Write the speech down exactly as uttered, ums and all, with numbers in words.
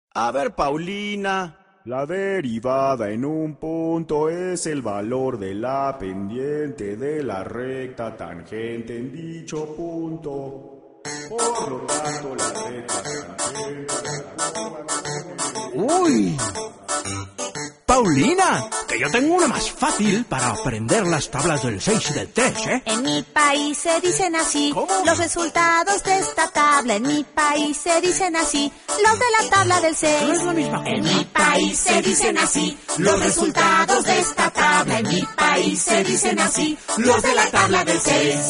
A ver, Paulina. La derivada en un punto es el valor de la pendiente de la recta tangente en dicho punto. Por lo tanto, la recta tangente... ¡Uy! Paulina, que yo tengo una más fácil para aprender las tablas del seis y del tres, ¿eh? En mi país se dicen así. ¿Cómo? Los resultados de esta tabla. En mi país se dicen así. Los de la tabla del seis. No es la misma cosa. En mi país se dicen así. Los resultados de esta tabla. En mi país se dicen así. Los de la tabla del seis.